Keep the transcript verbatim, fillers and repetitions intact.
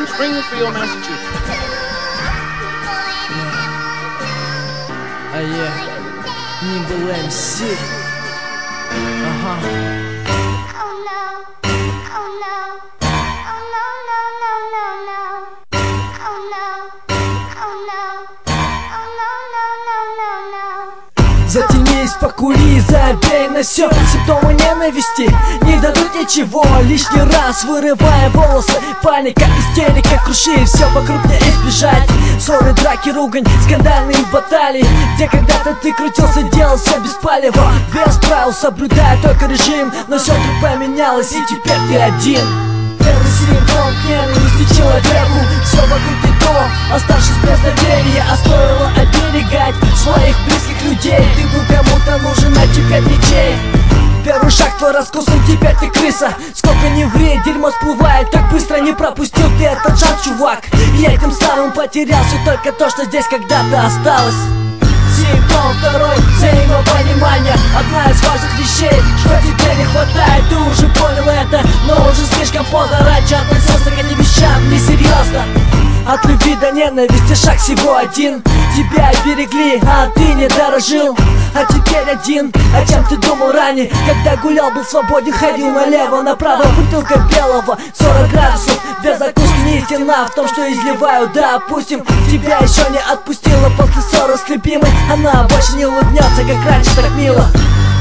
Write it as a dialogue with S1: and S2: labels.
S1: in Springfield, Massachusetts.
S2: А я не был эм си. Ага. Затянись, покури, забей на все. Симптомы ненависти не дадут ничего. Лишний раз вырывая волосы, паника, истерика, круши все вокруг не избежать. Ссоры, драки, ругань, скандальные баталии, где когда-то ты крутился, делал все без палева, без правил, соблюдая только режим. Но все вдруг поменялось, и теперь ты один. Первый симптом ненависти человеку. Все вокруг не то, оставшись без доверия. А стоило оберегать своих близких людей. Ты был кому-то нужен, а теперь ничей. Первый шаг твой раскосан, теперь ты крыса. Сколько не ври, дерьмо всплывает так быстро. Не пропустил ты этот шанс, чувак. Я тем самым потерял все только то, что здесь когда-то осталось. Симптом второй, взаимопонимание. Одна из важных вещей, что тебе не хватает. Ты уже понял это, но уже слишком поздно. Раньше относился к этим вещам несерьезно. От любви до ненависти шаг всего один. Тебя берегли, а ты не дорожил. А теперь один, о чем ты думал ранее? Когда гулял, был свободен, ходил налево, направо. Бутылка белого, сорок градусов, без закуски. Не истина в том, что изливаю. Да, опустим, тебя еще не отпустила после ссоры с любимой. Она больше не улыбнется, как раньше, так мило.